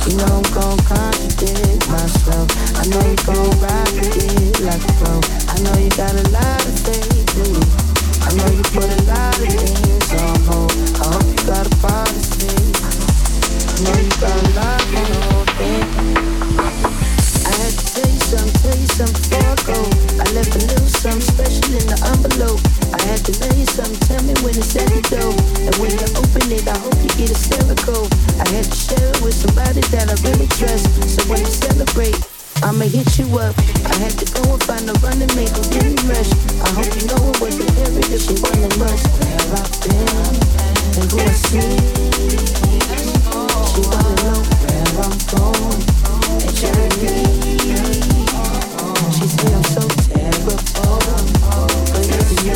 You know I'm gon' contradict myself. I know you gon' ride with it like a pro. I know you got a lot of faith in me. I know you put a lot of things on hold. I hope you got a policy. I know you got a lot on the whole thing. I had to tell you something before I go. I left a little something special in the envelope. I had to tell you something, tell me when it's at the door. And when you open it, I hope you get hysterical. I had to share it with somebody that I really trust. So when you celebrate, I'ma hit you up. I had to go and find a running mate who didn't rush. I hope you know it wasn't every if she wasn't much. Where I've been and who I see. She wanna know where I'm going and journey. She say I'm so terrible, but it's me.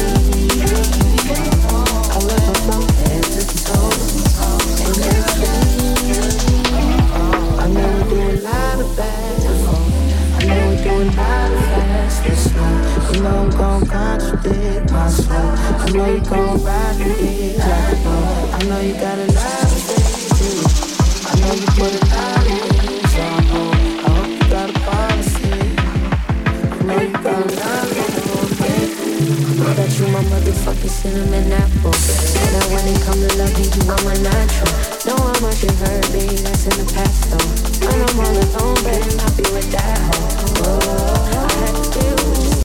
I love her from head to toe, and it's me. I know we do a lot of bad. I know we do a lot of fast and slow. You know I'm gon' contradict myself. I know you gon' ride with it like a bow. I know you got a lot of things to do. I know you put a lot of things on hold. I hope you got a policy. I know you got a lot of things. That you my motherfucking cinnamon apple. And that when it come to loving you, I'm a natural. Know how much you hurt, baby, that's in the past though. I know I'm all alone.